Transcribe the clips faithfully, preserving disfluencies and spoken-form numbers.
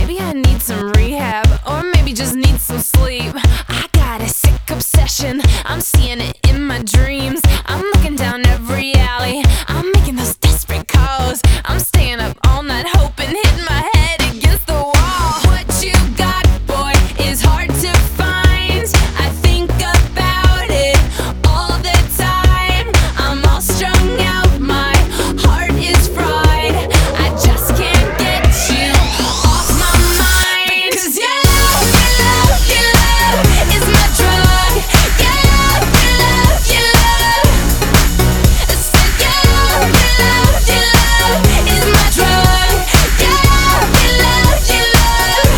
maybe I need some rehab, or maybe just need some sleep. I got a sick obsession, I'm seeing it in my dreams. I'm looking down every alley, I'm making those desperate calls. I'm staying up all night hoping, hitting my head against the wall. What you got, boy, is hard to find. I think about it all the time. I'm all strung out, my heart is fried. I just can't get you off my mind. Cause your love, your love, your love is my drug. Your love, your love, your love. I said your love, your love, your love is my drug. Your love, your love, your love.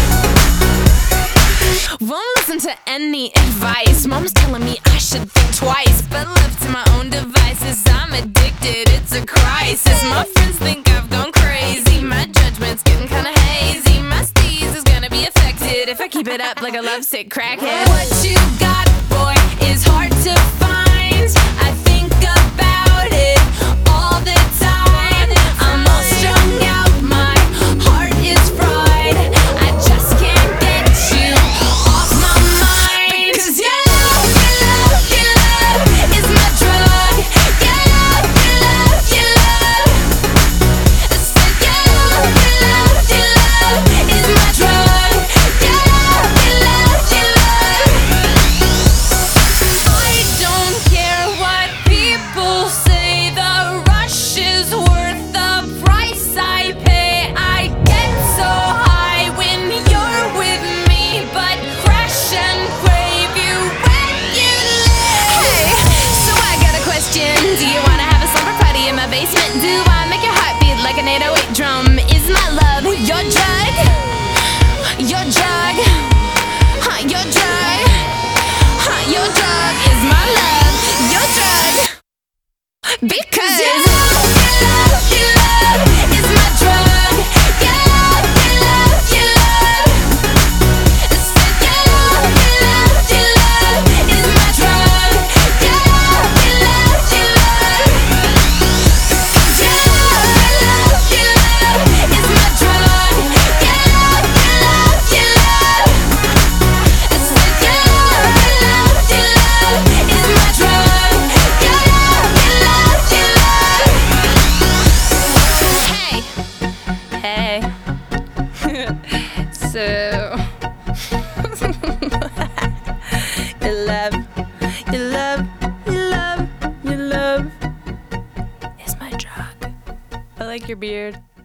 Won't listen to any advice. Mom's telling me I should think twice, but left to my own devices, I'm addicted, it's a crisis. My friends think I've gone crazy, my judgment's getting kinda hazy. My steez is gonna be affected if I keep it up like a lovesick crackhead. What you got, boy, is hard to find. I think about it all the time. I'm all strung out, my heart is fried. I just can't get you off my mind. Cause your love, your love, your love is my drug. Your love, your love, your love. I said your love, your love, your love is my drug. Your love, your love, your love. I don't care what people say, the rush is worth the price I pay. I get so high when you're with me, but crash and crave you regularly. Hey, so I got a question. Do you wanna have a slumber party in my basement? Do I make your heart beat like an eight oh eight drum? Is my love your drug? Your drug? Huh, your drug? Huh, your drug is my love. Your drug? Because your love, your love, your love is my drug. Your love, your love, your love. I said your love, your love, your love is my drug. Your love, your love, your love. Cause your love, your love, your love is my drug. Your love, your love, your love. I said your love, your love, your love is my drug. Your love, your love, your love. Hey, hey. So your love, your love, your love, your love is my drug. I like your beard.